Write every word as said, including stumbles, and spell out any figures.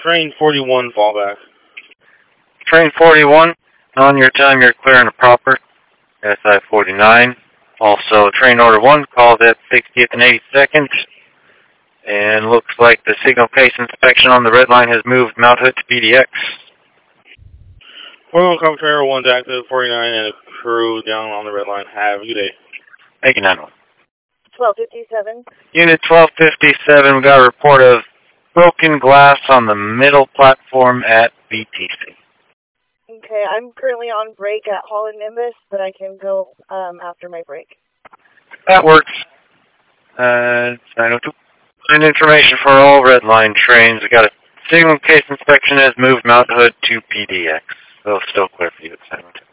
Train forty-one, fallback. Train forty-one, on your time you're clearing the proper, S I forty-nine. Also, train order one, called at sixtieth and eighty-second. And looks like the signal case inspection on the red line has moved Mount Hood to P D X. forty-one, come train order one's active, forty-nine, and a crew down on the red line. Have a good day. Thank you, nine one. twelve fifty-seven. Unit twelve fifty-seven, we got a report of broken glass on the middle platform at B T C. Okay, I'm currently on break at Holland Nimbus, but I can go um, after my break. That works. Uh, nine oh two. And information for all red line trains. We got a signal case inspection has moved Mount Hood to P D X. They'll still clear for you at seven oh two.